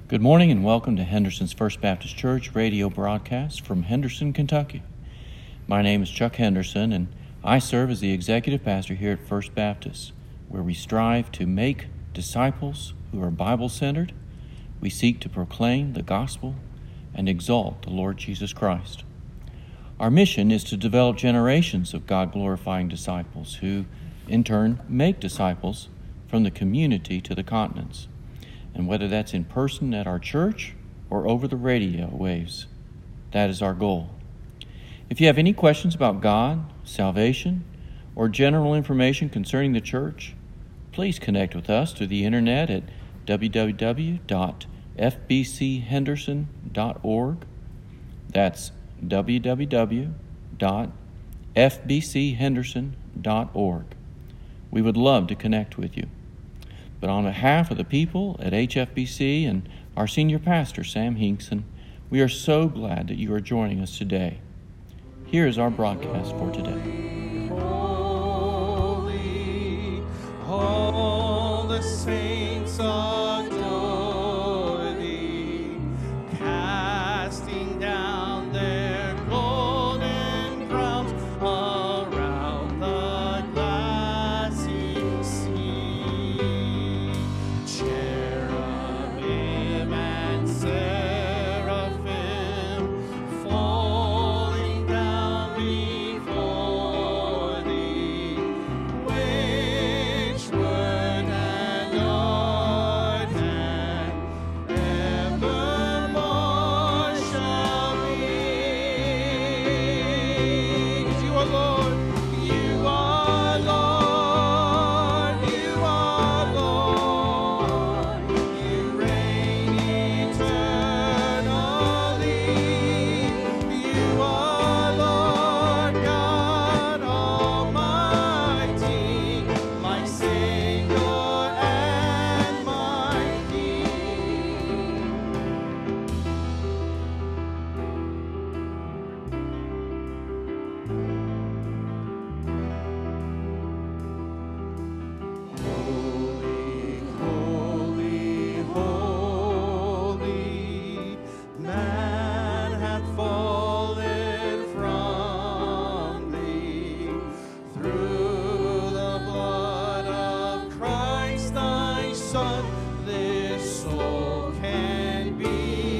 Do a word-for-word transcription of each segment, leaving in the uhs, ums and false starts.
Good morning and welcome to Henderson's First Baptist Church radio broadcast from Henderson, Kentucky. My name is Chuck Henderson and I serve as the executive pastor here at First Baptist, where we strive to make disciples who are Bible-centered. We seek to proclaim the gospel and exalt the Lord Jesus Christ. Our mission is to develop generations of God-glorifying disciples who, in turn, make disciples from the community to the continents. And whether that's in person at our church or over the radio waves, that is our goal. If you have any questions about God, salvation, or general information concerning the church, please connect with us through the internet at w w w dot f b c henderson dot org. That's w w w dot f b c henderson dot org. We would love to connect with you. But on behalf of the people at H F B C and our senior pastor, Sam Hinkson, we are so glad that you are joining us today. Here is our broadcast for today. Holy, all the saints adore thee, casting down their golden crowns around the glassy sea. Cherubim and seraphim falling down before thee, which word and art and evermore shall be. 'Cause you are Lord, you are Lord, you are Lord, you reign eternally. You are Lord God Almighty, my Savior and my King. Holy, holy, holy, man hath fallen from thee. Through the blood of Christ thy Son, this soul can be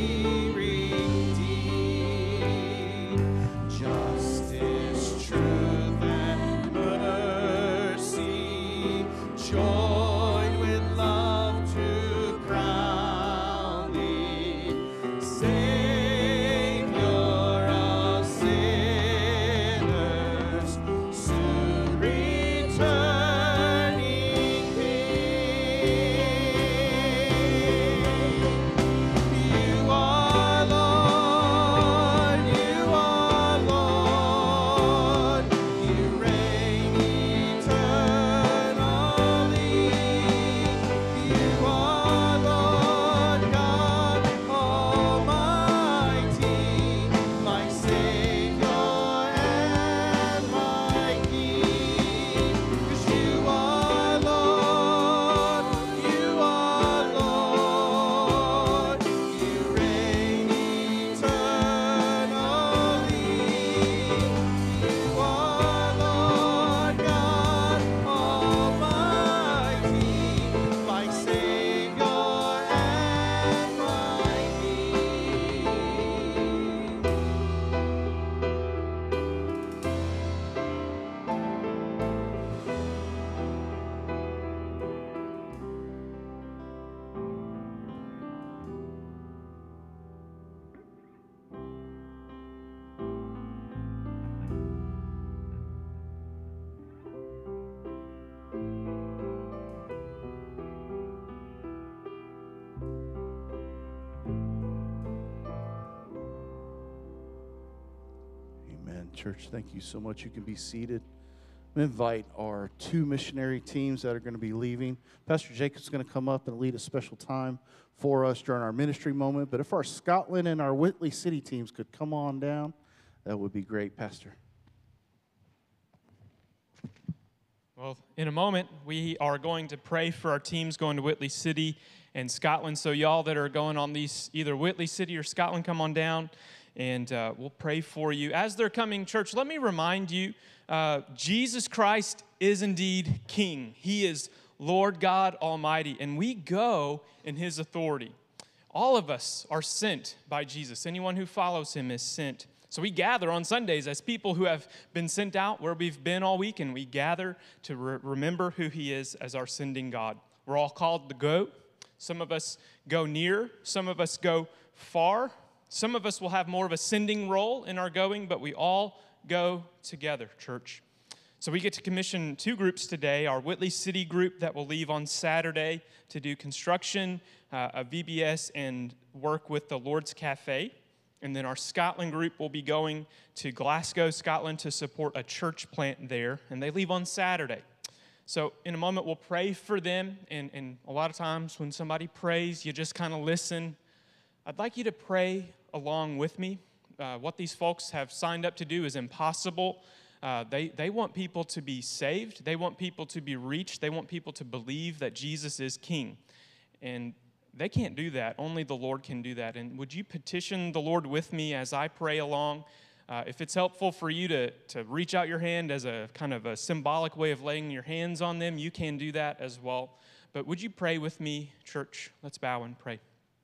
redeemed. Justice, truth, and mercy, joined with love to crown thee, Savior of sinners, soon returning King. You are Lord, you are Lord, you reign eternally. You are Lord God Almighty, my Savior and my King. 'Cause you are Lord, you are Lord, you reign eternally. You are Lord God Almighty, my Savior and my King. Amen. Church, thank you so much. You can be seated. I'm going to invite our two missionary teams that are going to be leaving. Pastor Jacob's going to come up and lead a special time for us during our ministry moment. But if our Scotland and our Whitley City teams could come on down, that would be great, Pastor. Well, in a moment, we are going to pray for our teams going to Whitley City and Scotland. So y'all that are going on these, either Whitley City or Scotland, come on down, and uh, we'll pray for you. As they're coming, church, let me remind you, uh, Jesus Christ is indeed King. He is Lord God Almighty, and we go in His authority. All of us are sent by Jesus. Anyone who follows Him is sent. So we gather on Sundays as people who have been sent out where we've been all week, and we gather to re- remember who He is as our sending God. We're all called to go. Some of us go near. Some of us go far. Some of us will have more of a sending role in our going, but we all go together, church. So we get to commission two groups today, our Whitley City group that will leave on Saturday to do construction, uh, a V B S, and work with the Lord's Cafe. And then our Scotland group will be going to Glasgow, Scotland to support a church plant there, and they leave on Saturday. So in a moment, we'll pray for them, and, and a lot of times when somebody prays, you just kind of listen. I'd like you to pray along with me. Uh, what these folks have signed up to do is impossible. Uh, they, they want people to be saved. They want people to be reached. They want people to believe that Jesus is King. And they can't do that. Only the Lord can do that. And would you petition the Lord with me as I pray along? Uh, if it's helpful for you to, to reach out your hand as a kind of a symbolic way of laying your hands on them, you can do that as well. But would you pray with me, church? Let's bow and pray.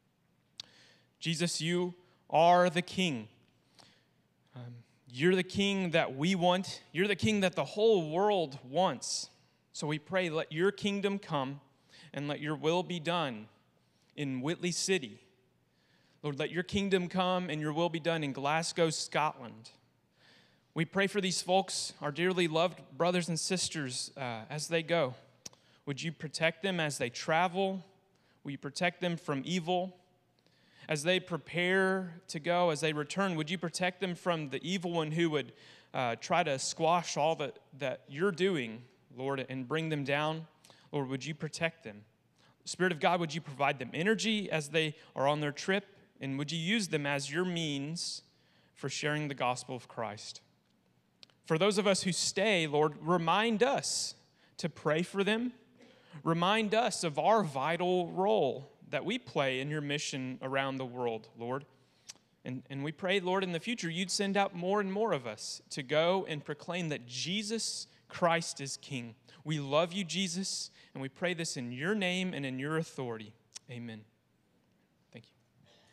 Jesus, you are the King. Um, you're the King that we want. You're the King that the whole world wants. So we pray, let your kingdom come and let your will be done in Whitley City. Lord, let your kingdom come and your will be done in Glasgow, Scotland. We pray for these folks, our dearly loved brothers and sisters, uh, as they go. Would you protect them as they travel? Will you protect them from evil? As they prepare to go, as they return, would you protect them from the evil one who would uh, try to squash all that, that you're doing, Lord, and bring them down? Lord, would you protect them? Spirit of God, would you provide them energy as they are on their trip? And would you use them as your means for sharing the gospel of Christ? For those of us who stay, Lord, remind us to pray for them. Remind us of our vital role that we play in your mission around the world, Lord. And, and we pray, Lord, in the future, you'd send out more and more of us to go and proclaim that Jesus Christ is King. We love you, Jesus, and we pray this in your name and in your authority. Amen. Thank you.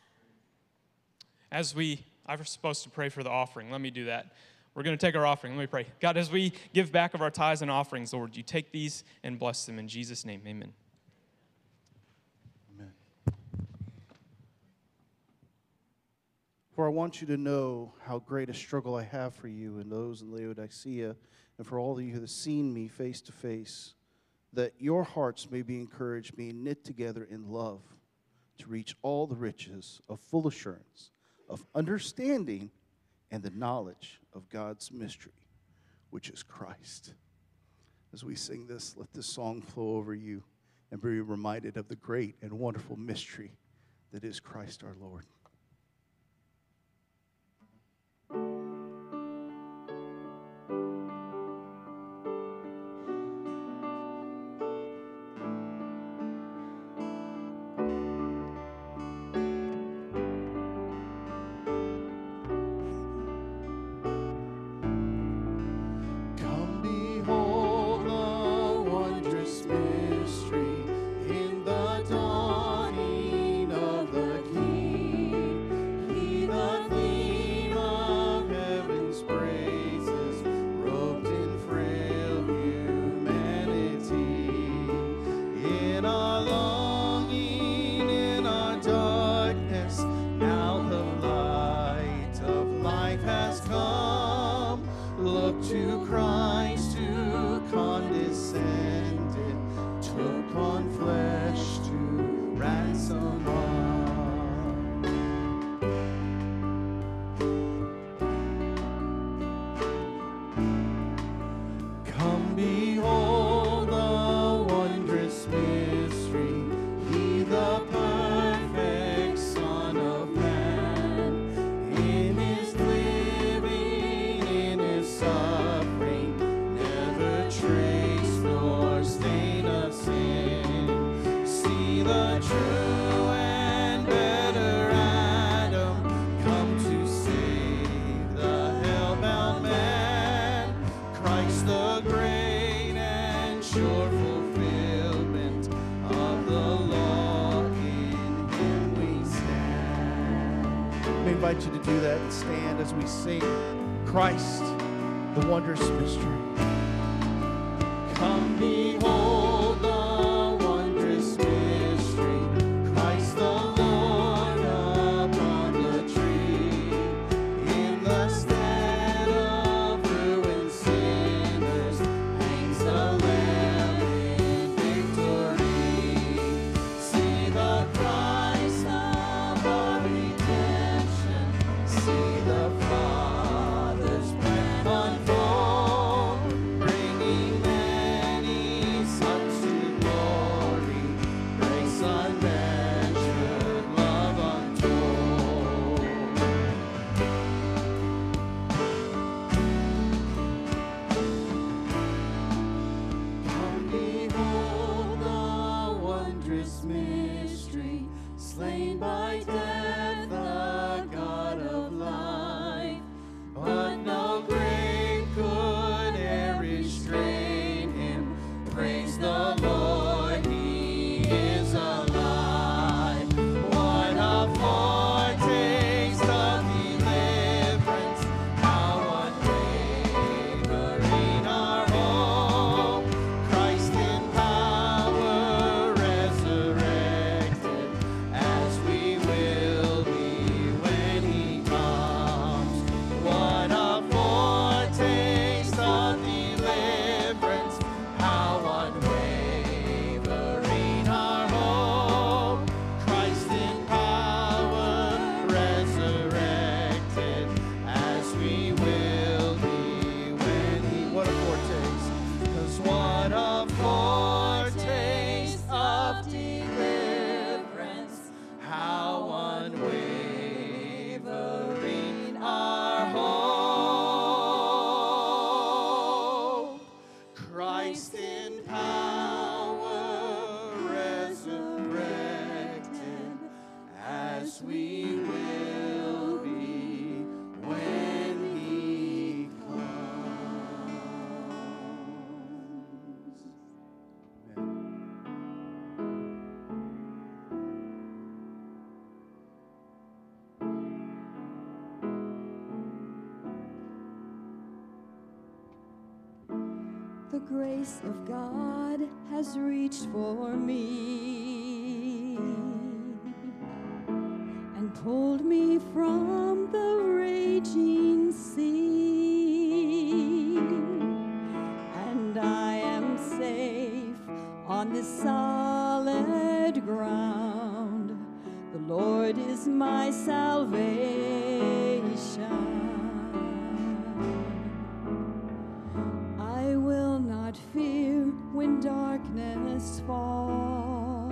As we, I was supposed to pray for the offering. Let me do that. We're going to take our offering. Let me pray. God, as we give back of our tithes and offerings, Lord, you take these and bless them in Jesus' name. Amen. Amen. For I want you to know how great a struggle I have for you and those in Laodicea, and for all of you who have seen me face to face, that your hearts may be encouraged, being knit together in love, to reach all the riches of full assurance, of understanding, and the knowledge of God's mystery, which is Christ. As we sing this, let this song flow over you and be reminded of the great and wonderful mystery that is Christ our Lord. Come behold the wondrous mystery in the dawning of the King. invite you to do that and stand as we sing Christ, the wondrous mystery. Come behold the wondrous mystery, Christ the Lord upon the tree. In the stead of ruined sinners hangs the Lamb in victory. See the Christ of our redemption, see the Father's plan unfold, bringing many sons to glory, grace unmeasured, love untold. Come behold the wondrous mystery, slain by death, the God of life. But no grave could e'er restrain him. Praise the Lord, he is alive. What a foretaste of deliverance, how unwavering our hope. Christ in power resurrected, as we will be when he comes. What a foretaste of deliverance, how unwavering our hope. Christ in power resurrected, as we will be when he. What a foretaste! 'Cause what a foretaste of deliverance, how unwavering our hope. Christ in power resurrected, as we will be when he comes. The grace of God has reached for me and pulled me from the raging sea, and I am safe on this solid ground. The Lord is my salvation. I will not fear when darkness falls.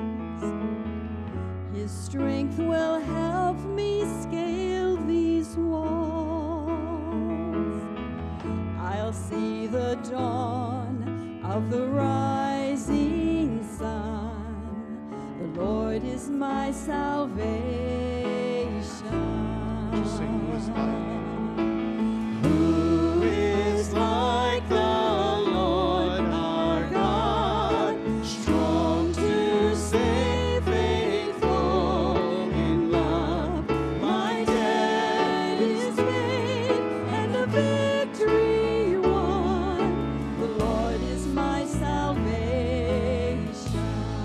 His strength will help me scale these walls. I'll see the dawn of the rising sun. The Lord is my salvation. Sing who is like. Who is like the Lord our God, strong to save, faithful in love? My debt is paid and the victory won. The Lord is my salvation.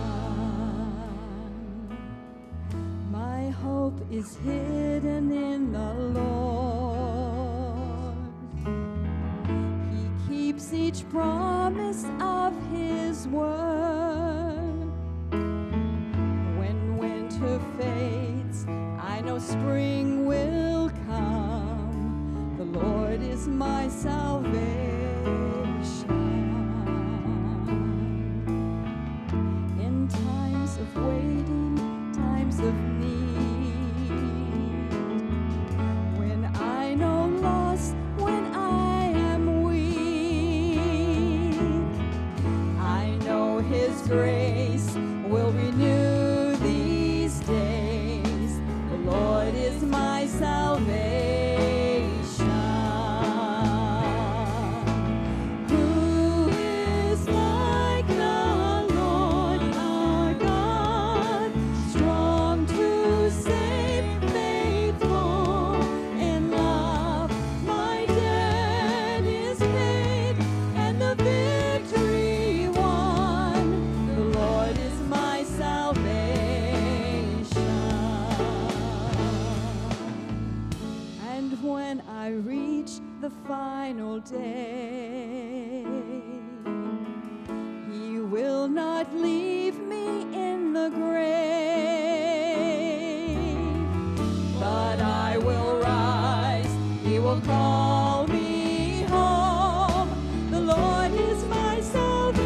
My hope is hidden in the Lord. He keeps each promise of his word. When winter fades, I know spring will come. The Lord is my salvation. In times of waiting, times of need, when I know loss, when I am weak, I know his grace will renew these days. The Lord is my salvation. final day. He will not leave me in the grave, but I will rise. He will call me home. The Lord is my salvation.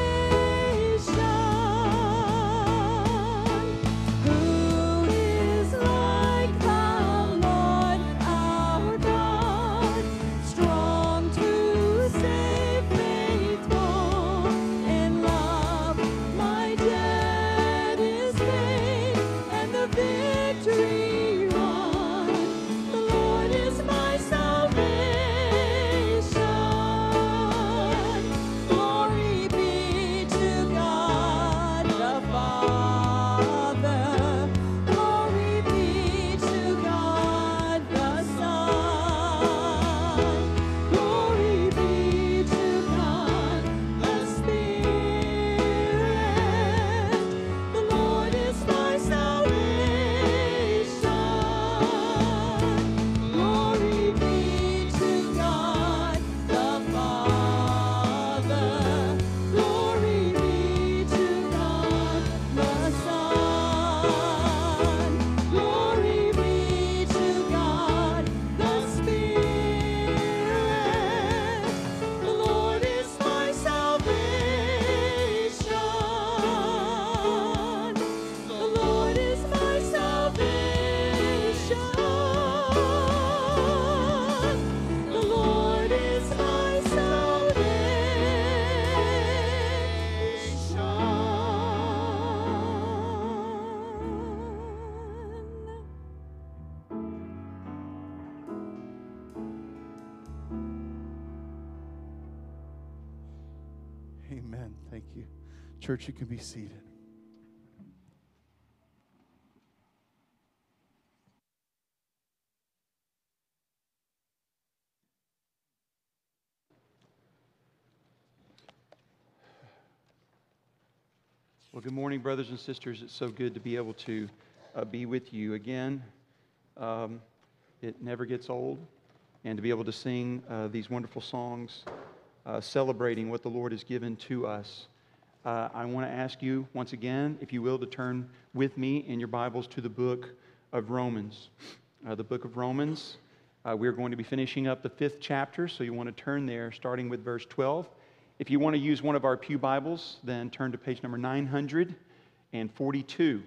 Who is like the Lord our God, strong to save, faithful in love? My debt is paid and the victory won. The Lord is my salvation. Glory be to God the Father. Glory be to God the Son. Glory be to God the Spirit. The Lord is my salvation. Glory be to God the Father. Glory be to God the Son. Glory be to God the Spirit. The Lord is my salvation. The Lord is my salvation. The Lord is my salvation. Amen. Thank you. Church, you can be seated. Well, good morning, brothers and sisters. It's so good to be able to uh, be with you again. Um, it never gets old. And to be able to sing uh, these wonderful songs, uh, celebrating what the Lord has given to us. Uh, I want to ask you once again, if you will, to turn with me in your Bibles to the book of Romans. Uh, the book of Romans, uh, we're going to be finishing up the fifth chapter, so you want to turn there, starting with verse twelve. If you want to use one of our pew Bibles, then turn to page number nine hundred forty-two.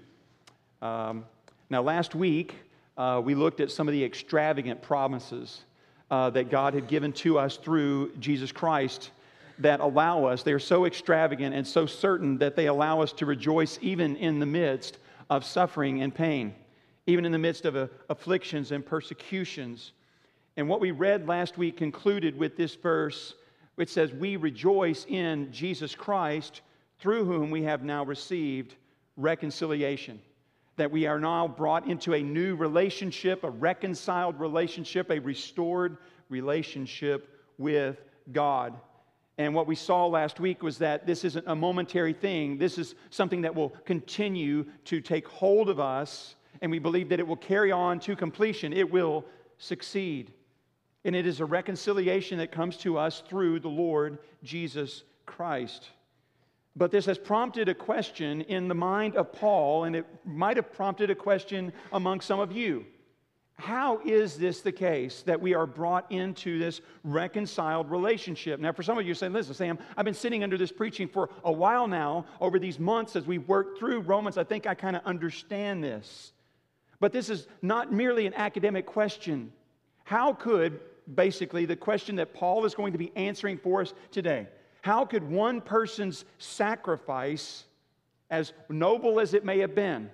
Um, now, last week, uh, we looked at some of the extravagant promises uh, that God had given to us through Jesus Christ that allow us, they are so extravagant and so certain that they allow us to rejoice even in the midst of suffering and pain, even in the midst of uh, afflictions and persecutions. And what we read last week concluded with this verse, which says, "We rejoice in Jesus Christ, through whom we have now received reconciliation." That we are now brought into a new relationship, a reconciled relationship, a restored relationship with God. And what we saw last week was that this isn't a momentary thing. This is something that will continue to take hold of us, and we believe that it will carry on to completion. It will succeed. And it is a reconciliation that comes to us through the Lord Jesus Christ. But this has prompted a question in the mind of Paul, and it might have prompted a question among some of you. How is this the case that we are brought into this reconciled relationship? Now, for some of you saying, listen, Sam, I've been sitting under this preaching for a while now, over these months as we work through Romans. I think I kind of understand this. But this is not merely an academic question. How could, basically, the question that Paul is going to be answering for us today, how could one person's sacrifice, as noble as it may have been,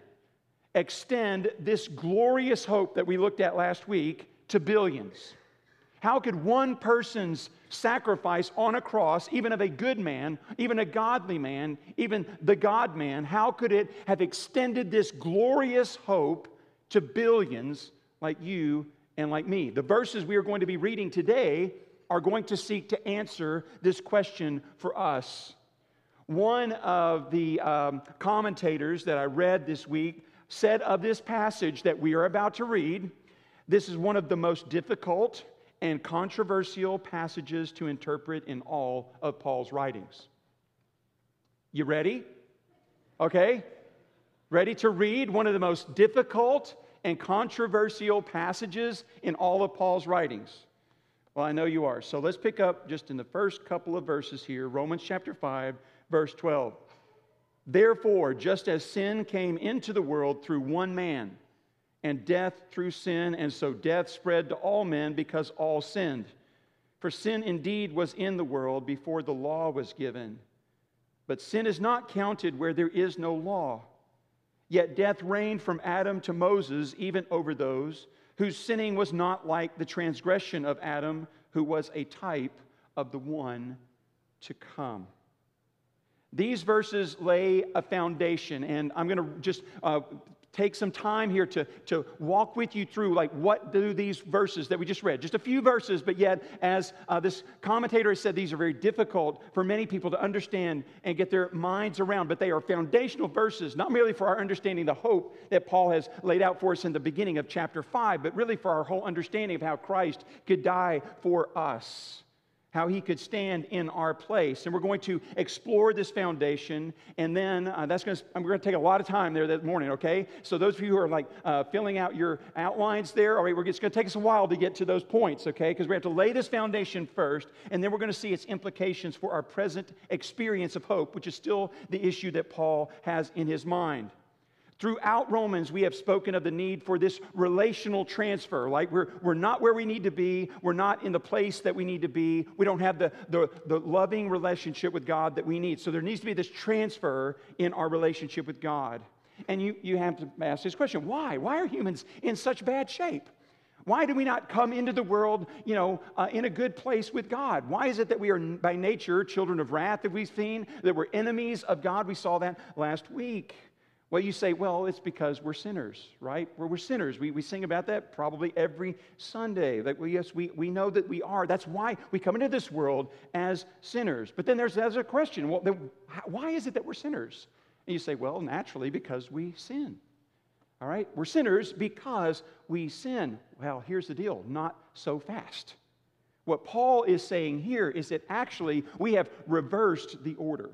extend this glorious hope that we looked at last week to billions? How could one person's sacrifice on a cross, even of a good man, even a godly man, even the God-man, how could it have extended this glorious hope to billions like you and like me? The verses we are going to be reading today are going to seek to answer this question for us. One of the um, commentators that I read this week said of this passage that we are about to read, this is one of the most difficult and controversial passages to interpret in all of Paul's writings. You ready? Okay? Ready to read one of the most difficult and controversial passages in all of Paul's writings? Well, I know you are. So let's pick up just in the first couple of verses here, Romans chapter five, verse twelve. Therefore, just as sin came into the world through one man, and death through sin, and so death spread to all men because all sinned. For sin indeed was in the world before the law was given. But sin is not counted where there is no law. Yet death reigned from Adam to Moses, even over those whose sinning was not like the transgression of Adam, who was a type of the one to come. These verses lay a foundation, and I'm going to just uh, take some time here to, to walk with you through, like, what do these verses that we just read, just a few verses, but yet, as uh, this commentator has said, these are very difficult for many people to understand and get their minds around, but they are foundational verses, not merely for our understanding the hope that Paul has laid out for us in the beginning of chapter five, but really for our whole understanding of how Christ could die for us, how he could stand in our place. And we're going to explore this foundation, and then uh, that's going to, we're going to take a lot of time there that morning, okay? So those of you who are like uh, filling out your outlines there, all right, we're just going to take us a while to get to those points, okay? Because we have to lay this foundation first, and then we're going to see its implications for our present experience of hope, which is still the issue that Paul has in his mind. Throughout Romans, we have spoken of the need for this relational transfer. Like, we're, we're not where we need to be. We're not in the place that we need to be. We don't have the, the, the loving relationship with God that we need. So there needs to be this transfer in our relationship with God. And you, you have to ask this question, why? Why are humans in such bad shape? Why do we not come into the world, you know, uh, in a good place with God? Why is it that we are by nature children of wrath that we've seen, that we're enemies of God? We saw that last week. Well, you say, well, it's because we're sinners, right? We're, we're sinners. We, we sing about that probably every Sunday. That we, yes, we, we know that we are. That's why we come into this world as sinners. But then there's, there's a question. Well, then, why is it that we're sinners? And you say, well, naturally, because we sin. All right? We're sinners because we sin. Well, here's the deal. Not so fast. What Paul is saying here is that actually we have reversed the order.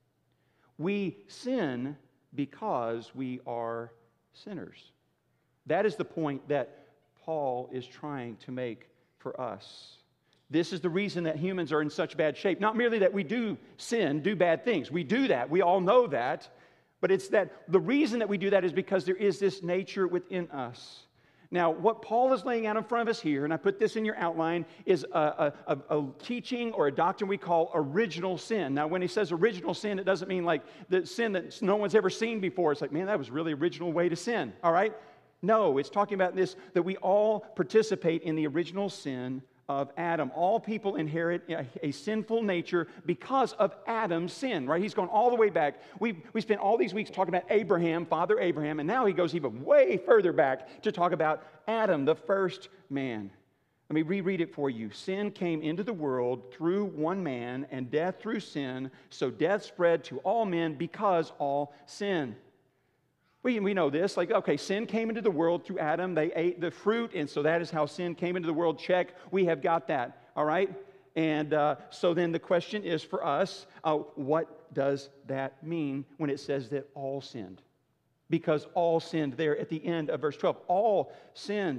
We sin because we are sinners. That is the point that Paul is trying to make for us. This is the reason that humans are in such bad shape. Not merely that we do sin, do bad things. We do that. We all know that. But it's that the reason that we do that is because there is this nature within us. Now, what Paul is laying out in front of us here, and I put this in your outline, is a, a, a teaching or a doctrine we call original sin. Now, when he says original sin, it doesn't mean like the sin that no one's ever seen before. It's like, man, that was a really original way to sin, all right? No, it's talking about this, that we all participate in the original sin of Adam. All people inherit a, a sinful nature because of Adam's sin, right? He's gone all the way back. We we spent all these weeks talking about Abraham, Father Abraham, and now he goes even way further back to talk about Adam, the first man. Let me reread it for you. Sin came into the world through one man, and death through sin, so death spread to all men because all sin. We, we know this, like, okay, sin came into the world through Adam. They ate the fruit, and so that is how sin came into the world. Check. We have got that, all right? And uh, so then the question is for us, uh, what does that mean when it says that all sinned? Because all sinned there at the end of verse twelve. All sinned.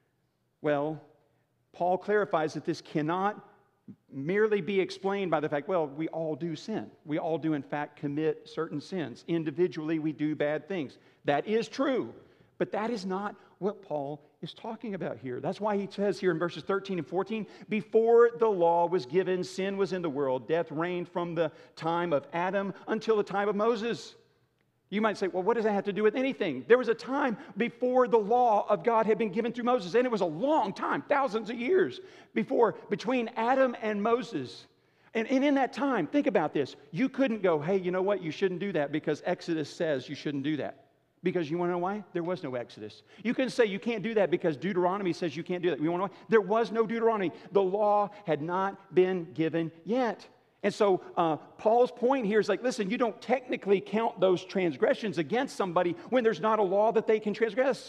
Well, Paul clarifies that this cannot merely be explained by the fact, well, we all do sin. We all do, in fact, commit certain sins. Individually, we do bad things. That is true, but that is not what Paul is talking about here. That's why he says here in verses thirteen and fourteen, before the law was given, sin was in the world. Death reigned from the time of Adam until the time of Moses. You might say, well, what does that have to do with anything? There was a time before the law of God had been given through Moses, and it was a long time, thousands of years before, between Adam and Moses. And, and in that time, think about this. You couldn't go, hey, you know what? You shouldn't do that because Exodus says you shouldn't do that. Because you want to know why? There was no Exodus. You can say you can't do that because Deuteronomy says you can't do that. You want to know why? There was no Deuteronomy. The law had not been given yet. And so uh, Paul's point here is like, listen, you don't technically count those transgressions against somebody when there's not a law that they can transgress.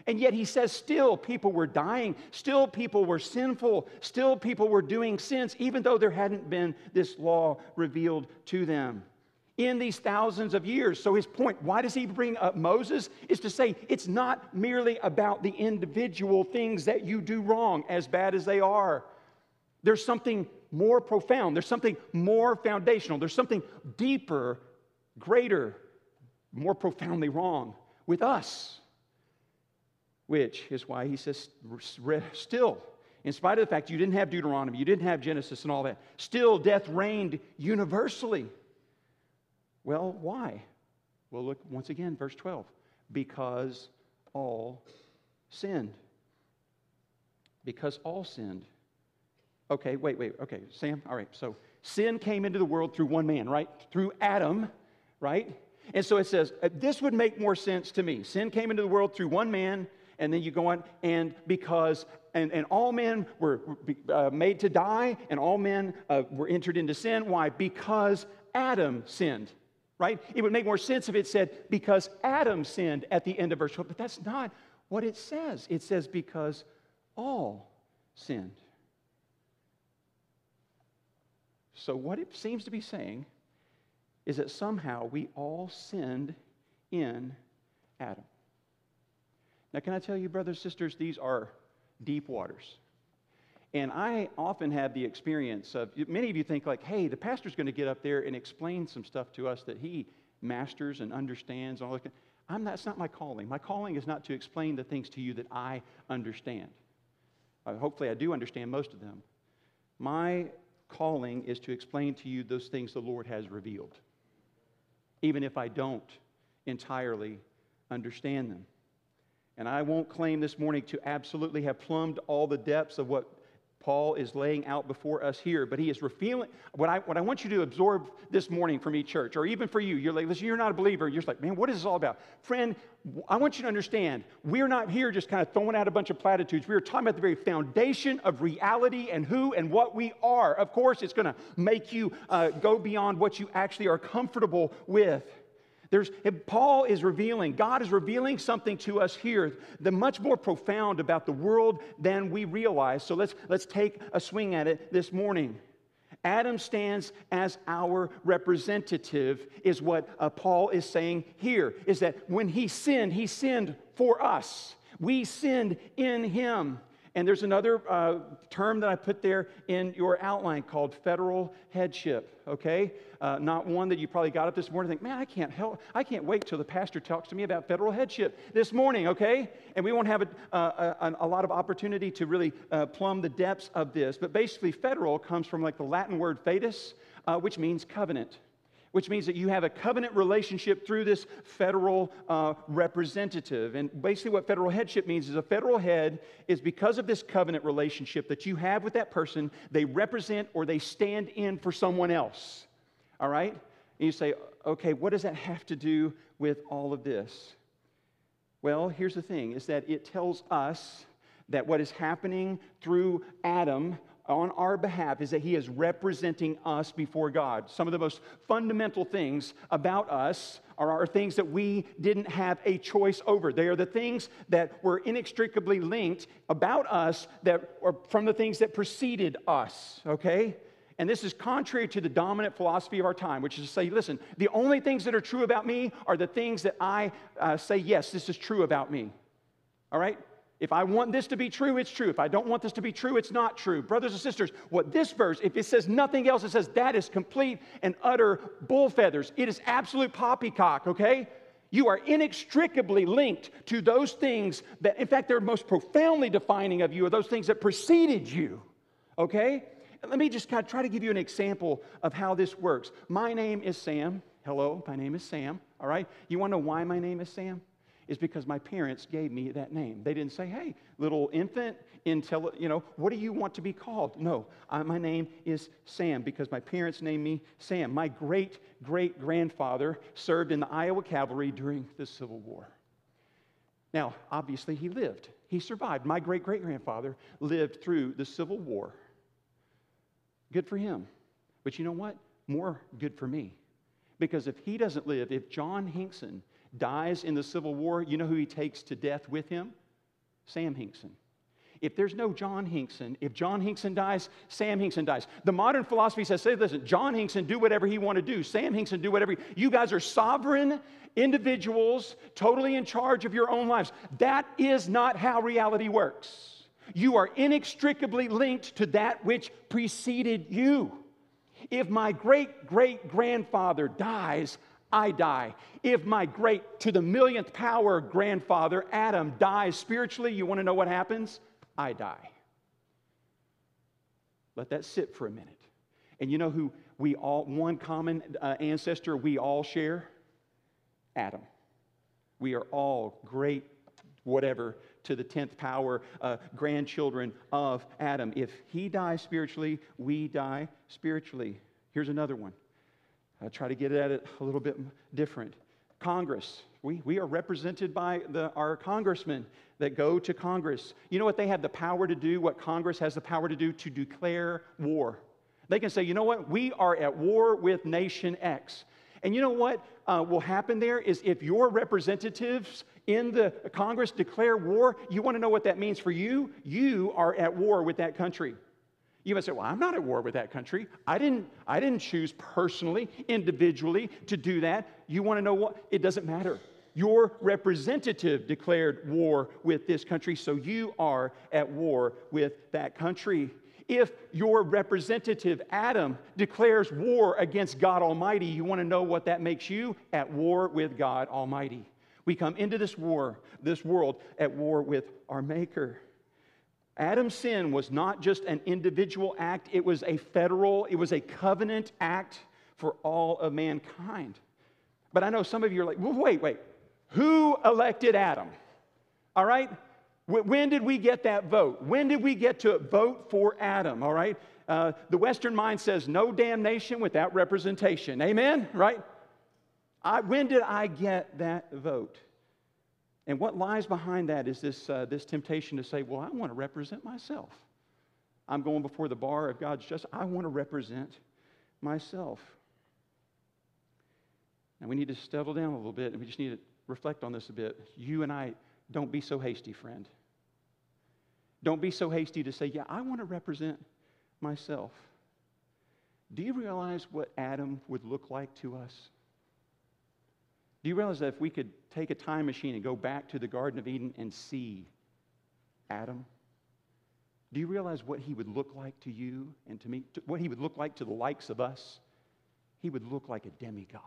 And yet he says still people were dying, still people were sinful, still people were doing sins, even though there hadn't been this law revealed to them in these thousands of years. So his point, why does he bring up Moses, is to say it's not merely about the individual things that you do wrong, as bad as they are. There's something more profound. There's something more foundational. There's something deeper, greater, more profoundly wrong with us. Which is why he says, still, in spite of the fact you didn't have Deuteronomy, you didn't have Genesis and all that, still death reigned universally. Well, why? Well, look once again, verse twelve. Because all sinned. Because all sinned. Okay, wait, wait, okay, Sam, all right. So sin came into the world through one man, right? Through Adam, right? And so it says, this would make more sense to me. Sin came into the world through one man. And then you go on, and because, and, and all men were uh, made to die, and all men uh, were entered into sin. Why? Because Adam sinned, right? It would make more sense if it said, because Adam sinned at the end of verse twelve, but that's not what it says. It says, because all sinned. So what it seems to be saying is that somehow we all sinned in Adam. Now, can I tell you, brothers and sisters, these are deep waters. And I often have the experience of, many of you think like, hey, the pastor's going to get up there and explain some stuff to us that he masters and understands. And all that. I'm not, that's not my calling. My calling is not to explain the things to you that I understand. Uh, hopefully I do understand most of them. My calling is to explain to you those things the Lord has revealed, even if I don't entirely understand them. And I won't claim this morning to absolutely have plumbed all the depths of what Paul is laying out before us here, but he is revealing what I, what I want you to absorb this morning from each church, or even for you. You're like, listen, you're not a believer. You're just like, man, what is this all about? Friend, I want you to understand, we're not here just kind of throwing out a bunch of platitudes. We're talking about the very foundation of reality and who and what we are. Of course, it's going to make you uh, go beyond what you actually are comfortable with. There's, Paul is revealing, God is revealing something to us here that's much more profound about the world than we realize. So let's, let's take a swing at it this morning. Adam stands as our representative, is what uh, Paul is saying here, is that when he sinned, he sinned for us. We sinned in him. And there's another uh, term that I put there in your outline called federal headship, okay? Uh, not one that you probably got up this morning and think, man, I can't help, I can't wait till the pastor talks to me about federal headship this morning, okay? And we won't have a, a, a, a lot of opportunity to really uh, plumb the depths of this. But basically, federal comes from like the Latin word fetus, uh, which means covenant. Which means that you have a covenant relationship through this federal uh, representative. And basically what federal headship means is a federal head is because of this covenant relationship that you have with that person, they represent or they stand in for someone else. All right? And you say, okay, what does that have to do with all of this? Well, here's the thing, is that it tells us that what is happening through Adam on our behalf is that he is representing us before God. Some of the most fundamental things about us are, are things that we didn't have a choice over. They are the things that were inextricably linked about us that are from the things that preceded us, okay? And this is contrary to the dominant philosophy of our time, which is to say, listen, the only things that are true about me are the things that I uh, say, yes, this is true about me, all right? If I want this to be true, it's true. If I don't want this to be true, it's not true. Brothers and sisters, what this verse, if it says nothing else, it says that is complete and utter bull feathers. It is absolute poppycock, okay? You are inextricably linked to those things that, in fact, they're most profoundly defining of you, are those things that preceded you, okay? Let me just kind of try to give you an example of how this works. My name is Sam. Hello, my name is Sam, all right? You want to know why my name is Sam? Is because my parents gave me that name. They didn't say, hey, little infant, intelli- you know, what do you want to be called? No, I, my name is Sam because my parents named me Sam. My great-great-grandfather served in the Iowa Cavalry during the Civil War. Now, obviously, he lived. He survived. My great-great-grandfather lived through the Civil War. Good for him. But you know what? More good for me. Because if he doesn't live, if John Hinkson dies in the Civil War, you know who he takes to death with him? Sam Hinkson. If there's no John Hinkson, if John Hinkson dies, Sam Hinkson dies. The modern philosophy says, say, listen, John Hinkson, do whatever he want to do. Sam Hinkson, do whatever. He, you guys are sovereign individuals, totally in charge of your own lives. That is not how reality works. You are inextricably linked to that which preceded you. If my great-great-grandfather dies, I die. If my great to the millionth power grandfather, Adam, dies spiritually, you want to know what happens? I die. Let that sit for a minute. And you know who we all, one common uh, ancestor we all share? Adam. We are all great, whatever, to the tenth power, uh, grandchildren of Adam. If he dies spiritually, we die spiritually. Here's another one. I'll try to get at it a little bit different. Congress. We, we are represented by the, our congressmen that go to Congress. You know what they have the power to do, what Congress has the power to do? To declare war. They can say, you know what? We are at war with nation X. And you know what uh, will happen there is if your representatives in the Congress declare war, you want to know what that means for you? You are at war with that country. You might say, well, I'm not at war with that country. I didn't, I didn't choose personally, individually to do that. You want to know what? It doesn't matter. Your representative declared war with this country, so you are at war with that country. If your representative, Adam, declares war against God Almighty, you want to know what that makes you? At war with God Almighty. We come into this war, this world, at war with our Maker. Adam's sin was not just an individual act, it was a federal, it was a covenant act for all of mankind. But I know some of you are like, well, wait, wait, who elected Adam? All right? When did we get that vote? When did we get to vote for Adam? All right? Uh, the Western mind says no damnation without representation. Amen? Right? I, when did I get that vote? And what lies behind that is this, uh, this temptation to say, well, I want to represent myself. I'm going before the bar of God's justice. I want to represent myself. Now, we need to settle down a little bit, and we just need to reflect on this a bit. You and I, don't be so hasty, friend. Don't be so hasty to say, yeah, I want to represent myself. Do you realize what Adam would look like to us? Do you realize that if we could take a time machine and go back to the Garden of Eden and see Adam, do you realize what he would look like to you and to me? What he would look like to the likes of us? He would look like a demigod.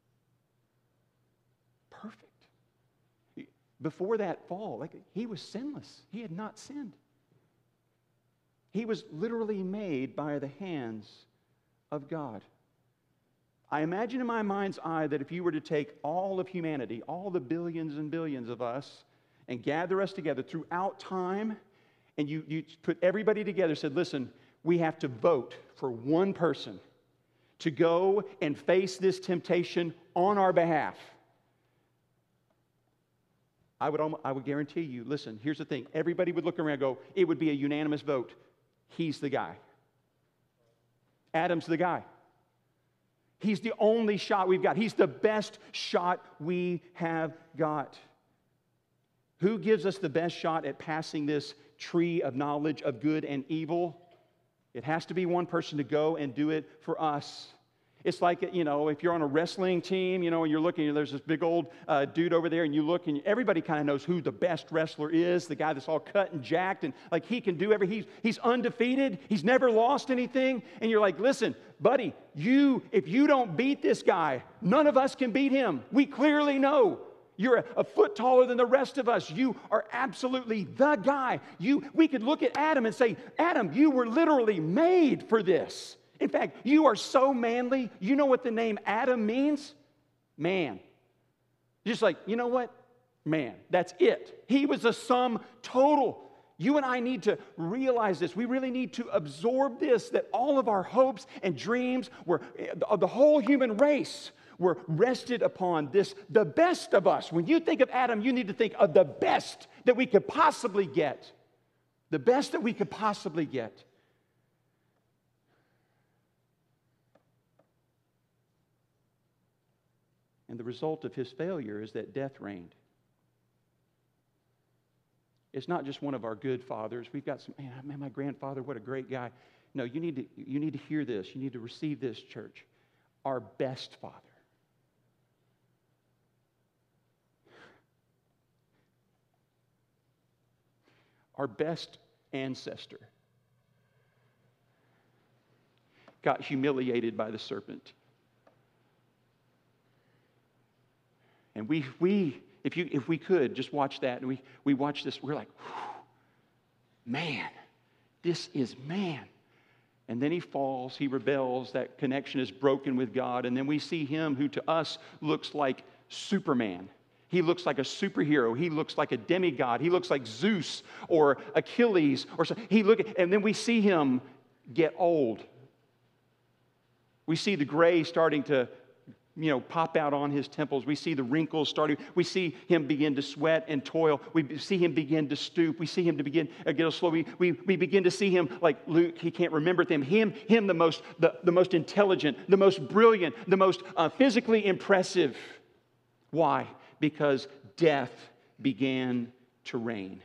Perfect. Before that fall, like he was sinless. He had not sinned. He was literally made by the hands of God. I imagine in my mind's eye that if you were to take all of humanity, all the billions and billions of us, and gather us together throughout time, and you, you put everybody together, said, listen, we have to vote for one person to go and face this temptation on our behalf. I would, almost, I would guarantee you, listen, here's the thing. Everybody would look around and go, it would be a unanimous vote. He's the guy. Adam's the guy. He's the only shot we've got. He's the best shot we have got. Who gives us the best shot at passing this tree of knowledge of good and evil? It has to be one person to go and do it for us. It's like, you know, if you're on a wrestling team, you know, and you're looking, and there's this big old uh, dude over there, and you look, and everybody kind of knows who the best wrestler is, the guy that's all cut and jacked, and like he can do every, he's, he's undefeated, he's never lost anything, and you're like, listen, buddy, you, if you don't beat this guy, none of us can beat him. We clearly know. You're a, a foot taller than the rest of us. You are absolutely the guy. You, we could look at Adam and say, Adam, you were literally made for this. In fact, you are so manly. You know what the name Adam means? Man. Just like, you know what? Man. That's it. He was a sum total. You and I need to realize this. We really need to absorb this, that all of our hopes and dreams were, of the whole human race were rested upon this, the best of us. When you think of Adam, you need to think of the best that we could possibly get. The best that we could possibly get. And the result of his failure is that death reigned. It's not just one of our good fathers. We've got some, man, man, my grandfather, what a great guy. No, you need to, you need to hear this. You need to receive this, church. Our best Father. Our best ancestor got humiliated by the serpent. And we, we if, you, if we could, just watch that, and we, we watch this, we're like, man, this is man. And then he falls, he rebels, that connection is broken with God, and then we see him who to us looks like Superman. He looks like a superhero. He looks like a demigod. He looks like Zeus or Achilles or so. He look, and then we see him get old. We see the gray starting to, you know, pop out on his temples. We see the wrinkles starting. We see him begin to sweat and toil. We see him begin to stoop. We see him to begin uh, get slow. We, we, we begin to see him like Luke. He can't remember them. Him, him the most, the, the most intelligent, the most brilliant, the most uh, physically impressive. Why? Because death began to reign.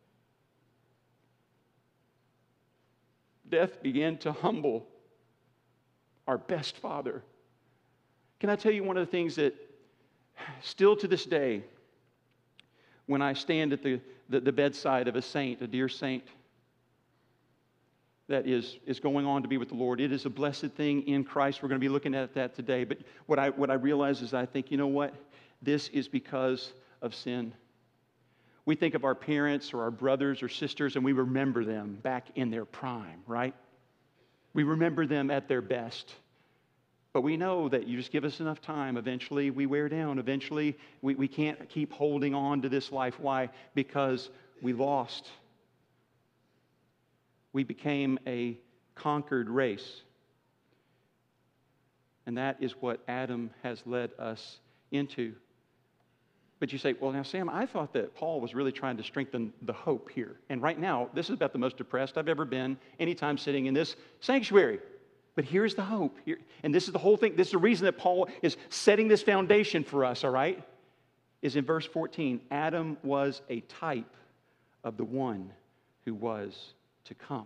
Death began to humble our best Father. Can I tell you one of the things that still to this day, when I stand at the, the, the bedside of a saint, a dear saint that is, is going on to be with the Lord, it is a blessed thing in Christ. We're going to be looking at that today. But what I, what I realize is I think, you know what? This is because of sin. We think of our parents or our brothers or sisters and we remember them back in their prime, right? We remember them at their best. But we know that you just give us enough time. Eventually we wear down. Eventually we, we can't keep holding on to this life. Why? Because we lost. We became a conquered race. And that is what Adam has led us into. But you say, well, now, Sam, I thought that Paul was really trying to strengthen the hope here. And right now, this is about the most depressed I've ever been anytime sitting in this sanctuary. But here's the hope. Here, and this is the whole thing. This is the reason that Paul is setting this foundation for us, all right? Is in verse fourteen. Adam was a type of the one who was to come.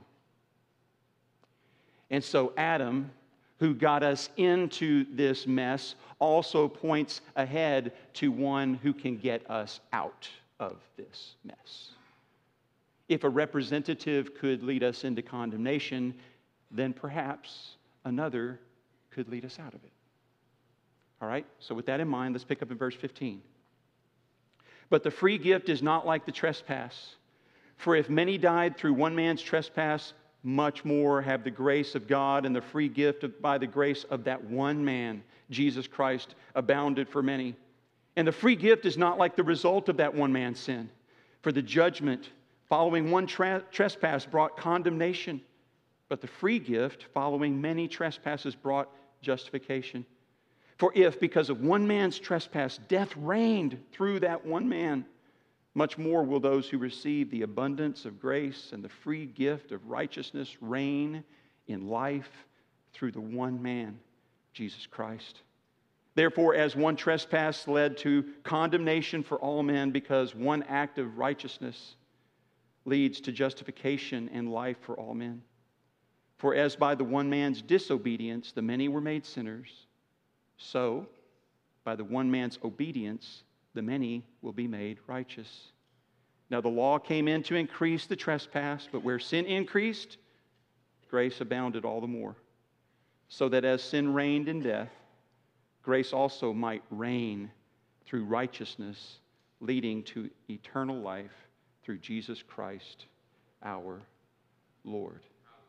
And so Adam, who got us into this mess, also points ahead to one who can get us out of this mess. If a representative could lead us into condemnation, then perhaps another could lead us out of it. All right? So with that in mind, let's pick up in verse fifteen. But the free gift is not like the trespass. For if many died through one man's trespass, much more have the grace of God and the free gift of, by the grace of that one man, Jesus Christ, abounded for many. And the free gift is not like the result of that one man's sin. For the judgment following one tra- trespass brought condemnation, but the free gift following many trespasses brought justification. For if, because of one man's trespass, death reigned through that one man, much more will those who receive the abundance of grace and the free gift of righteousness reign in life through the one man, Jesus Christ. Therefore, as one trespass led to condemnation for all men, because one act of righteousness leads to justification and life for all men. For as by the one man's disobedience the many were made sinners, so by the one man's obedience the many will be made righteous. Now the law came in to increase the trespass, but where sin increased, grace abounded all the more. So that as sin reigned in death, grace also might reign through righteousness, leading to eternal life through Jesus Christ our Lord.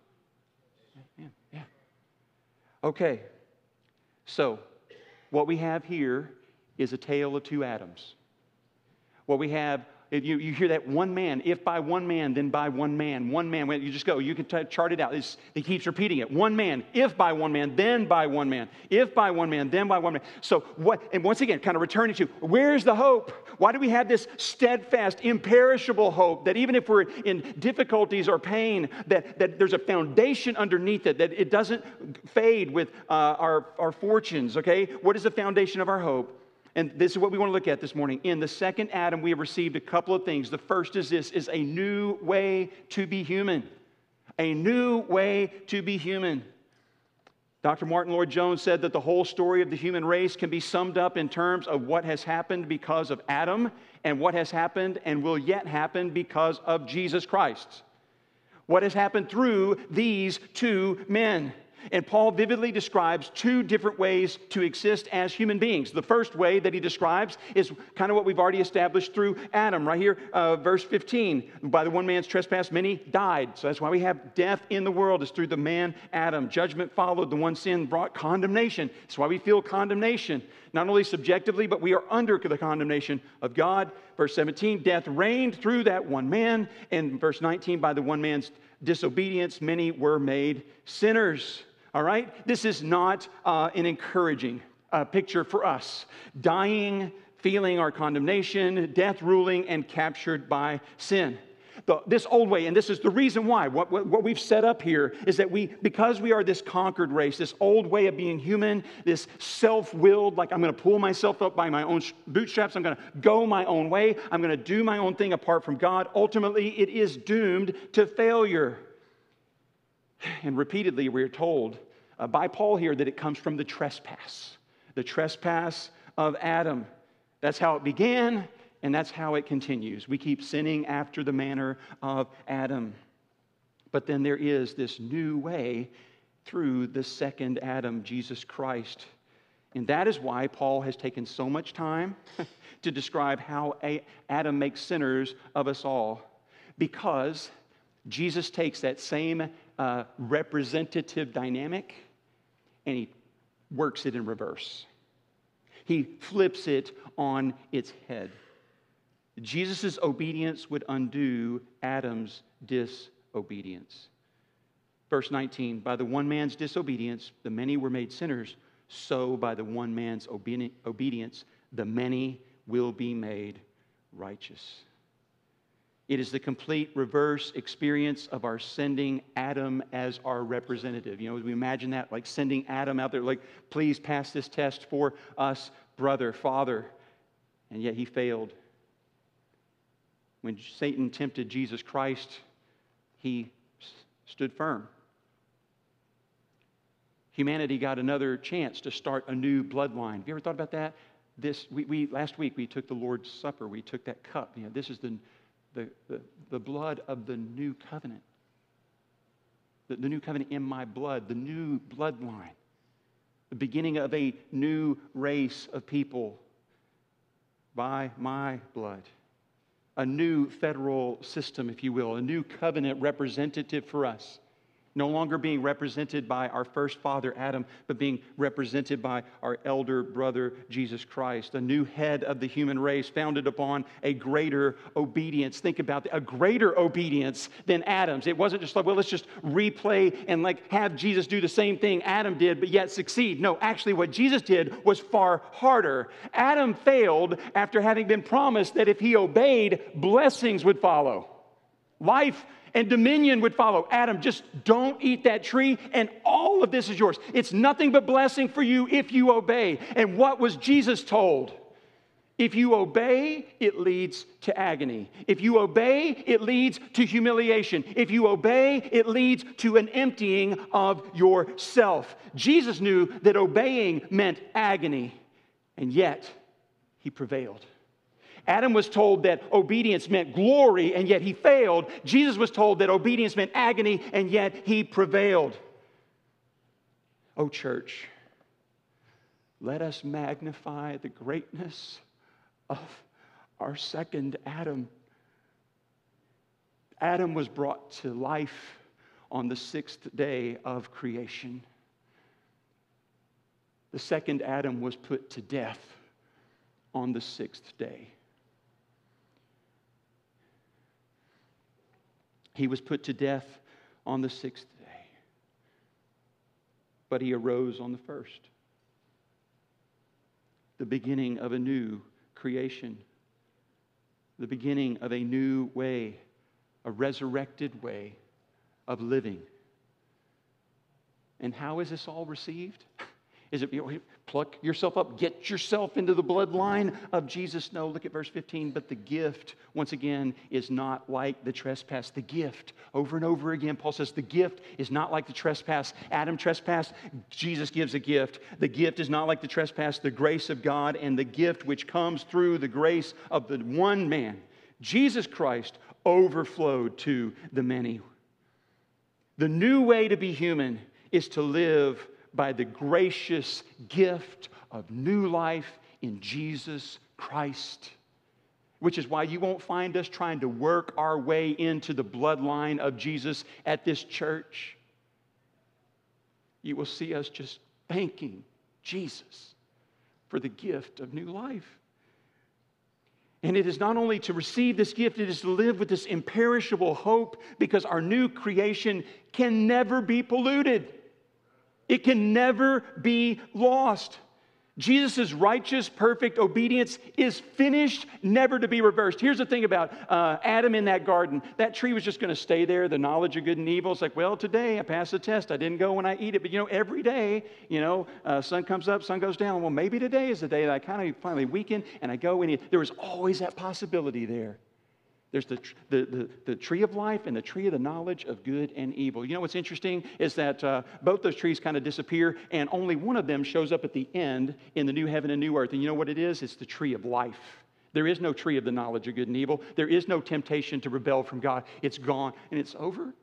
Yeah, yeah. Okay, so what we have here is a tale of two Adams. What we have, you, you hear that one man, if by one man, then by one man, one man, you just go, you can t- chart it out. It's, he keeps repeating it. One man, if by one man, then by one man, if by one man, then by one man. So what, and once again, kind of returning to, where's the hope? Why do we have this steadfast, imperishable hope that even if we're in difficulties or pain, that, that there's a foundation underneath it, that it doesn't fade with uh, our, our fortunes, okay? What is the foundation of our hope? And this is what we want to look at this morning. In the second Adam, we have received a couple of things. The first is this, is a new way to be human. A new way to be human. Doctor Martin Lloyd-Jones said that the whole story of the human race can be summed up in terms of what has happened because of Adam and what has happened and will yet happen because of Jesus Christ. What has happened through these two men. And Paul vividly describes two different ways to exist as human beings. The first way that he describes is kind of what we've already established through Adam. Right here, uh, verse fifteen. By the one man's trespass, many died. So that's why we have death in the world, is through the man Adam. Judgment followed. The one sin brought condemnation. That's why we feel condemnation. Not only subjectively, but we are under the condemnation of God. Verse seventeen, death reigned through that one man. And verse nineteen, by the one man's disobedience, many were made sinners. All right? This is not uh, an encouraging uh, picture for us. Dying, feeling our condemnation, death ruling, and captured by sin. The, this old way, and this is the reason why, what, what, what we've set up here is that we, because we are this conquered race, this old way of being human, this self-willed, like I'm going to pull myself up by my own bootstraps, I'm going to go my own way, I'm going to do my own thing apart from God, ultimately it is doomed to failure. And repeatedly we are told uh, by Paul here that it comes from the trespass. The trespass of Adam. That's how it began, and that's how it continues. We keep sinning after the manner of Adam. But then there is this new way through the second Adam, Jesus Christ. And that is why Paul has taken so much time to describe how Adam makes sinners of us all. Because Jesus takes that same uh, representative dynamic and he works it in reverse. He flips it on its head. Jesus' obedience would undo Adam's disobedience. Verse nineteen, by the one man's disobedience, the many were made sinners. So by the one man's obe- obedience, the many will be made righteous. It is the complete reverse experience of our sending Adam as our representative. You know, we imagine that, like sending Adam out there, like, please pass this test for us, brother, father. And yet he failed. When Satan tempted Jesus Christ, he stood firm. Humanity got another chance to start a new bloodline. Have you ever thought about that? This we, we last week we took the Lord's Supper. We took that cup. You know, this is the the, the, the blood of the new covenant. The, the new covenant in my blood, the new bloodline. The beginning of a new race of people by my blood. A new federal system, if you will, a new covenant representative for us. No longer being represented by our first father, Adam, but being represented by our elder brother, Jesus Christ. A new head of the human race founded upon a greater obedience. Think about that, a greater obedience than Adam's. It wasn't just like, well, let's just replay and like have Jesus do the same thing Adam did, but yet succeed. No, actually what Jesus did was far harder. Adam failed after having been promised that if he obeyed, blessings would follow. Life and dominion would follow. Adam, just don't eat that tree, and all of this is yours. It's nothing but blessing for you if you obey. And what was Jesus told? If you obey, it leads to agony. If you obey, it leads to humiliation. If you obey, it leads to an emptying of yourself. Jesus knew that obeying meant agony, and yet he prevailed. Adam was told that obedience meant glory, and yet he failed. Jesus was told that obedience meant agony, and yet he prevailed. Oh, church, let us magnify the greatness of our second Adam. Adam was brought to life on the sixth day of creation. The second Adam was put to death on the sixth day. He was put to death on the sixth day, but he arose on the first. The beginning of a new creation, the beginning of a new way, a resurrected way of living. And how is this all received? Is it you know, pluck yourself up, get yourself into the bloodline of Jesus? No, look at verse fifteen. But the gift, once again, is not like the trespass. The gift, over and over again, Paul says the gift is not like the trespass. Adam trespassed, Jesus gives a gift. The gift is not like the trespass, the grace of God, and the gift which comes through the grace of the one man, Jesus Christ, overflowed to the many. The new way to be human is to live by the gracious gift of new life in Jesus Christ. Which is why you won't find us trying to work our way into the bloodline of Jesus at this church. You will see us just thanking Jesus for the gift of new life. And it is not only to receive this gift, it is to live with this imperishable hope, because our new creation can never be polluted. It can never be lost. Jesus' righteous, perfect obedience is finished, never to be reversed. Here's the thing about uh, Adam in that garden. That tree was just going to stay there, the knowledge of good and evil. It's like, well, today I passed the test. I didn't go when I eat it. But, you know, every day, you know, uh, sun comes up, sun goes down. Well, maybe today is the day that I kind of finally weaken and I go and eat. There was always that possibility there. There's the, the, the, the tree of life and the tree of the knowledge of good and evil. You know what's interesting is that uh, both those trees kind of disappear, and only one of them shows up at the end in the new heaven and new earth. And you know what it is? It's the tree of life. There is no tree of the knowledge of good and evil. There is no temptation to rebel from God. It's gone and it's over.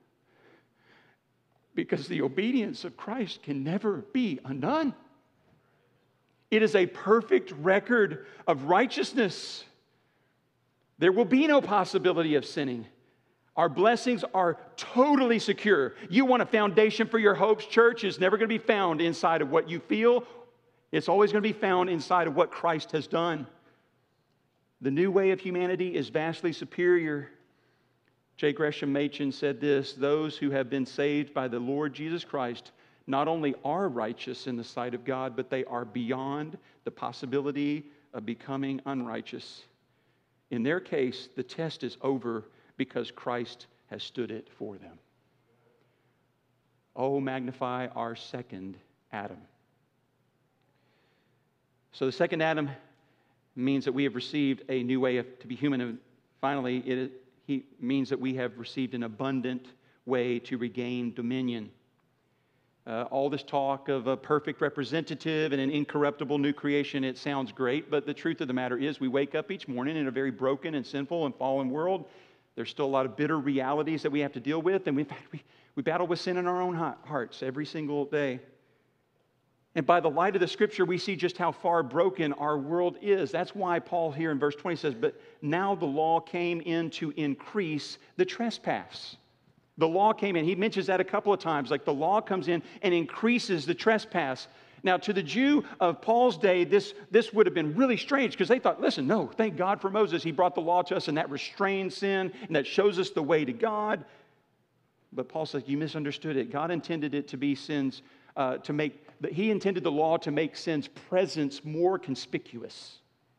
Because the obedience of Christ can never be undone. It is a perfect record of righteousness. There will be no possibility of sinning. Our blessings are totally secure. You want a foundation for your hopes, church? It's never going to be found inside of what you feel. It's always going to be found inside of what Christ has done. The new way of humanity is vastly superior. J. Gresham Machen said this: those who have been saved by the Lord Jesus Christ not only are righteous in the sight of God, but they are beyond the possibility of becoming unrighteous. In their case, the test is over because Christ has stood it for them. Oh, magnify our second Adam. So the second Adam means that we have received a new way of, to be human. And finally, it he means that we have received an abundant way to regain dominion. Uh, all this talk of a perfect representative and an incorruptible new creation, it sounds great, but the truth of the matter is we wake up each morning in a very broken and sinful and fallen world. There's still a lot of bitter realities that we have to deal with, and we, we, we battle with sin in our own hearts every single day. And by the light of the Scripture, we see just how far broken our world is. That's why Paul here in verse twenty says, but now the law came in to increase the trespass. The law came in. He mentions that a couple of times. Like the law comes in and increases the trespass. Now, to the Jew of Paul's day, this, this would have been really strange because they thought, listen, no, thank God for Moses. He brought the law to us and that restrains sin and that shows us the way to God. But Paul says, you misunderstood it. God intended it to be sins, uh, to make, he intended the law to make sin's presence more conspicuous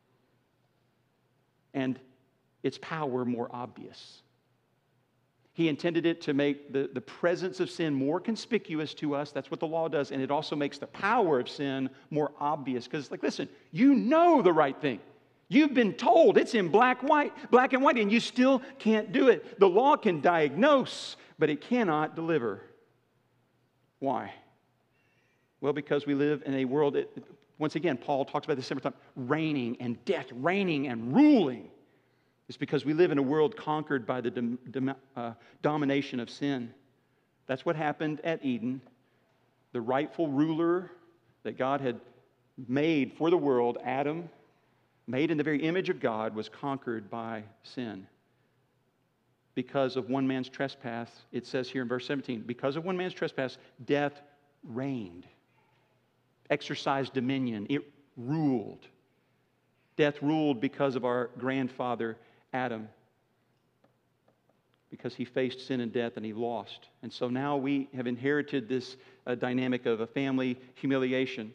and its power more obvious. He intended it to make the, the presence of sin more conspicuous to us. That's what the law does. And it also makes the power of sin more obvious. Because it's like, listen, you know the right thing. You've been told it's in black, white, black and white, and you still can't do it. The law can diagnose, but it cannot deliver. Why? Well, because we live in a world, it, once again, Paul talks about this several times, reigning and death, reigning and ruling. It's because we live in a world conquered by the dom, dom, uh, domination of sin. That's what happened at Eden. The rightful ruler that God had made for the world, Adam, made in the very image of God, was conquered by sin. Because of one man's trespass, it says here in verse seventeen, because of one man's trespass, death reigned, exercised dominion, it ruled. Death ruled because of our grandfather Adam, because he faced sin and death and he lost. And so now we have inherited this uh, dynamic of a family humiliation.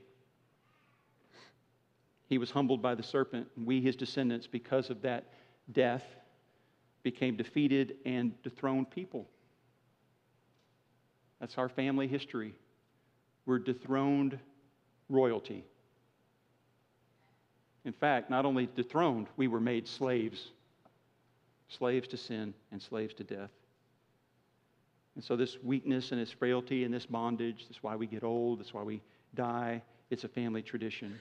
He was humbled by the serpent, and we, his descendants, because of that death, became defeated and dethroned people. That's our family history. We're dethroned royalty. In fact, not only dethroned, we were made slaves. Slaves to sin and slaves to death. And so this weakness and this frailty and this bondage, that's why we get old, that's why we die, it's a family tradition.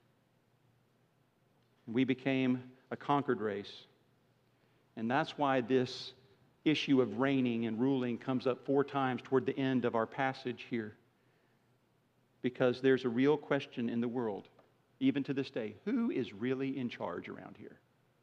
And we became a conquered race. And that's why this issue of reigning and ruling comes up four times toward the end of our passage here. Because there's a real question in the world, even to this day. Who is really in charge around here?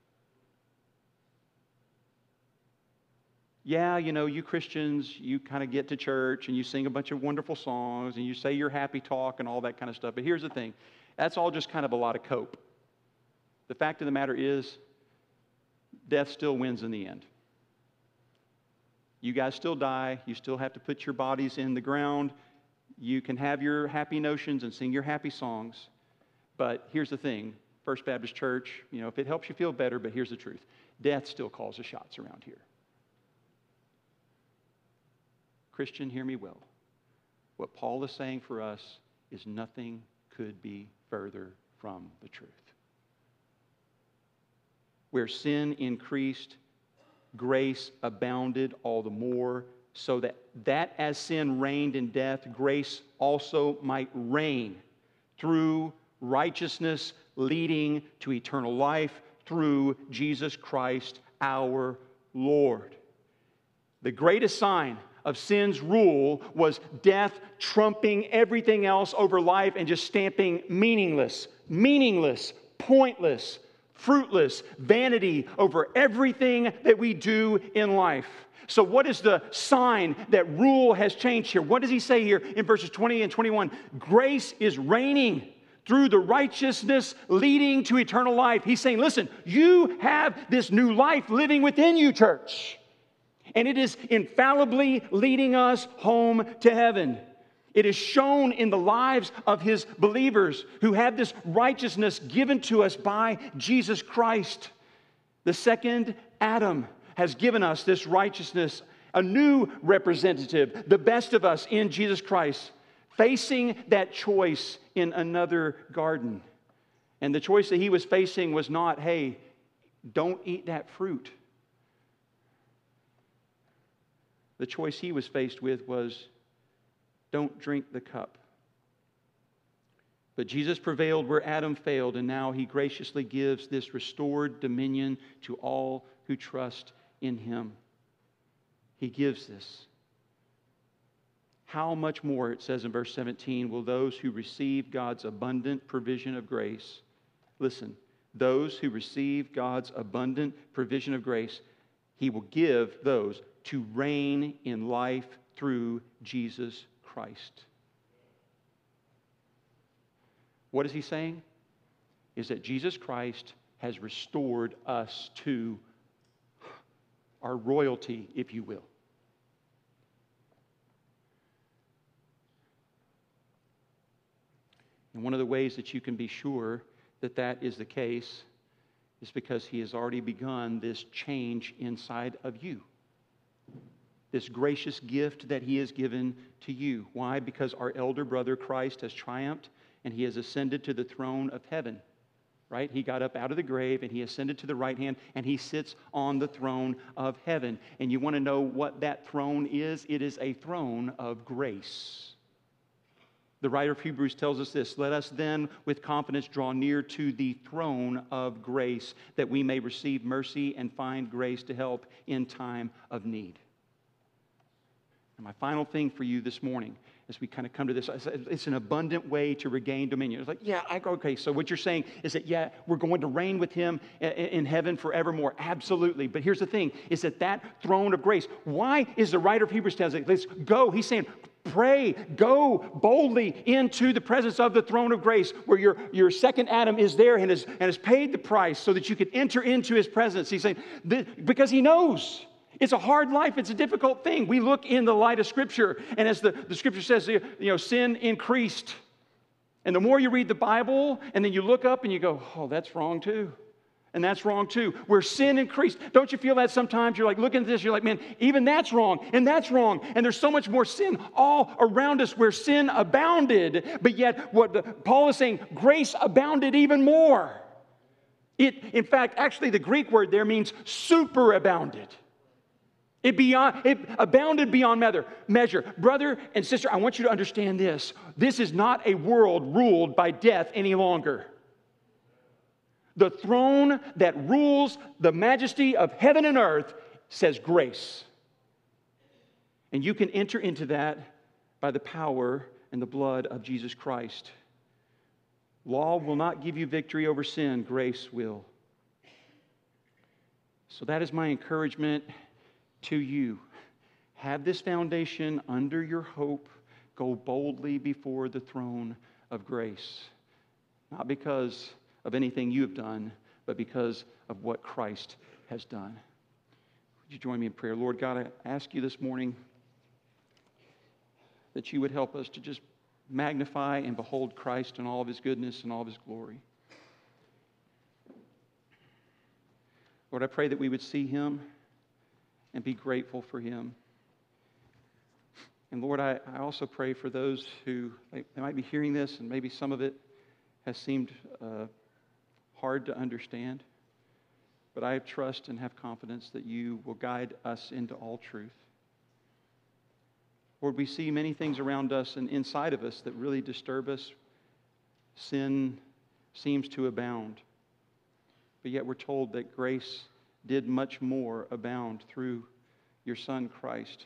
Yeah, you know, you Christians, you kind of get to church and you sing a bunch of wonderful songs and you say your happy talk and all that kind of stuff. But here's the thing. That's all just kind of a lot of cope. The fact of the matter is, death still wins in the end. You guys still die. You still have to put your bodies in the ground. You can have your happy notions and sing your happy songs. But here's the thing. First Baptist Church, you know, if it helps you feel better, but here's the truth. Death still calls the shots around here. Christian, hear me well. What Paul is saying for us is nothing could be further from the truth. Where sin increased, grace abounded all the more, so that, that as sin reigned in death, grace also might reign through righteousness leading to eternal life through Jesus Christ our Lord. The greatest sign of sin's rule was death trumping everything else over life and just stamping meaningless, meaningless, pointless, fruitless, vanity over everything that we do in life. So what is the sign that rule has changed here? What does he say here in verses twenty and twenty-one? Grace is reigning through the righteousness leading to eternal life. He's saying, listen, you have this new life living within you, church. And it is infallibly leading us home to heaven. It is shown in the lives of His believers who have this righteousness given to us by Jesus Christ. The second Adam has given us this righteousness, a new representative, the best of us in Jesus Christ, facing that choice in another garden. And the choice that he was facing was not, hey, don't eat that fruit. The choice he was faced with was, don't drink the cup. But Jesus prevailed where Adam failed, and now He graciously gives this restored dominion to all who trust in Him. He gives this. How much more, it says in verse seventeen, will those who receive God's abundant provision of grace, listen, those who receive God's abundant provision of grace, He will give those to reign in life through Jesus Christ. What is he saying? Is that Jesus Christ has restored us to our royalty, if you will. And one of the ways that you can be sure that that is the case is because He has already begun this change inside of you. This gracious gift that He has given to you. Why? Because our elder brother Christ has triumphed and He has ascended to the throne of heaven. Right? He got up out of the grave and He ascended to the right hand and He sits on the throne of heaven. And you want to know what that throne is? It is a throne of grace. The writer of Hebrews tells us this, let us then with confidence draw near to the throne of grace that we may receive mercy and find grace to help in time of need. And my final thing for you this morning, as we kind of come to this, it's an abundant way to regain dominion. It's like, yeah, I go, okay, so what you're saying is that, yeah, we're going to reign with Him in heaven forevermore. Absolutely. But here's the thing, is that that throne of grace, why is the writer of Hebrews telling us, let's go, he's saying, pray, go boldly into the presence of the throne of grace where your, your second Adam is there and has, and has paid the price so that you can enter into His presence. He's saying, because He knows. It's a hard life. It's a difficult thing. We look in the light of Scripture. And as the, the Scripture says, you know, sin increased. And the more you read the Bible, and then you look up and you go, oh, that's wrong too. And and that's wrong too. Where sin increased. Don't you feel that sometimes? You're like looking at this, you're like, man, even that's wrong, and that's wrong. And there's so much more sin all around us where sin abounded. But yet, what the, Paul is saying, grace abounded even more. It, in fact, actually the Greek word there means superabounded. It, beyond, it abounded beyond measure. Brother and sister, I want you to understand this. This is not a world ruled by death any longer. The throne that rules the majesty of heaven and earth says grace. And you can enter into that by the power and the blood of Jesus Christ. Law will not give you victory over sin. Grace will. So that is my encouragement to you. Have this foundation under your hope. Go boldly before the throne of grace. Not because of anything you have done, but because of what Christ has done. Would you join me in prayer? Lord God, I ask you this morning that you would help us to just magnify and behold Christ in all of his goodness and all of his glory. Lord, I pray that we would see him and be grateful for him. And Lord, I, I also pray for those who they, they might be hearing this, and maybe some of it has seemed uh, hard to understand. But I trust and have confidence that you will guide us into all truth. Lord, we see many things around us and inside of us that really disturb us. Sin seems to abound. But yet we're told that grace did much more abound through your Son, Christ.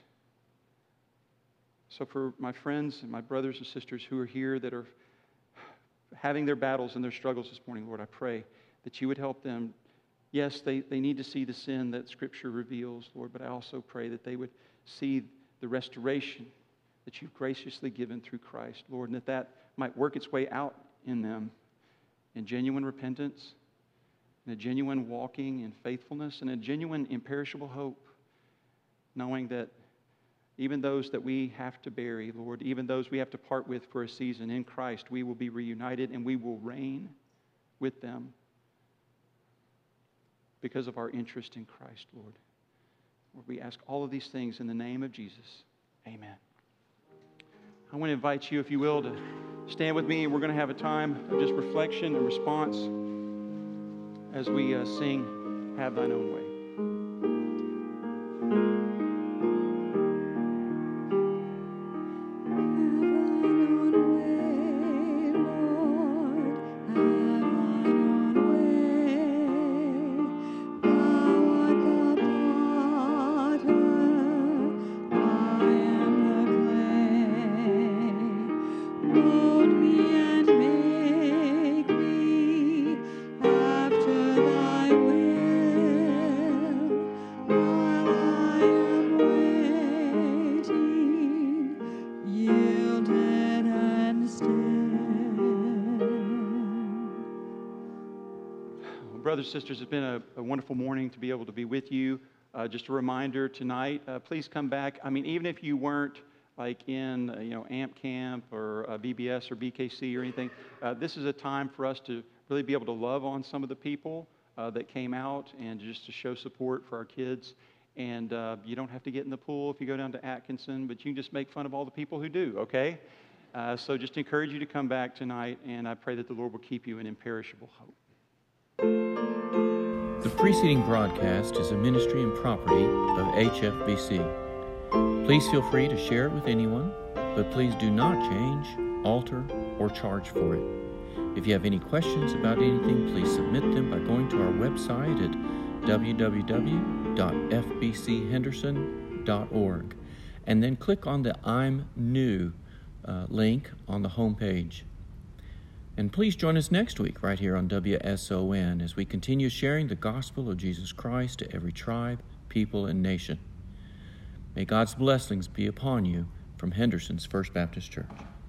So for my friends and my brothers and sisters who are here that are having their battles and their struggles this morning, Lord, I pray that you would help them. Yes, they, they need to see the sin that Scripture reveals, Lord, but I also pray that they would see the restoration that you've graciously given through Christ, Lord, and that that might work its way out in them in genuine repentance, in a genuine walking in faithfulness, and a genuine imperishable hope, knowing that even those that we have to bury, Lord, even those we have to part with for a season in Christ, we will be reunited and we will reign with them because of our interest in Christ, Lord. Lord, we ask all of these things in the name of Jesus. Amen. I want to invite you, if you will, to stand with me, and we're going to have a time of just reflection and response as we uh, sing, Have Thine Own Way. Brothers and sisters, it's been a, a wonderful morning to be able to be with you. Uh, just a reminder tonight, uh, please come back. I mean, even if you weren't like in, uh, you know, A M P Camp or uh, V B S or B K C or anything, uh, this is a time for us to really be able to love on some of the people uh, that came out and just to show support for our kids. And uh, you don't have to get in the pool if you go down to Atkinson, but you can just make fun of all the people who do, okay? Uh, so just encourage you to come back tonight, and I pray that the Lord will keep you in imperishable hope. The preceding broadcast is a ministry and property of H F B C. Please feel free to share it with anyone, but please do not change, alter, or charge for it. If you have any questions about anything, please submit them by going to our website at w w w dot f b c henderson dot org and then click on the I'm New uh, link on the home page. And please join us next week right here on W S O N as we continue sharing the gospel of Jesus Christ to every tribe, people, and nation. May God's blessings be upon you from Henderson's First Baptist Church.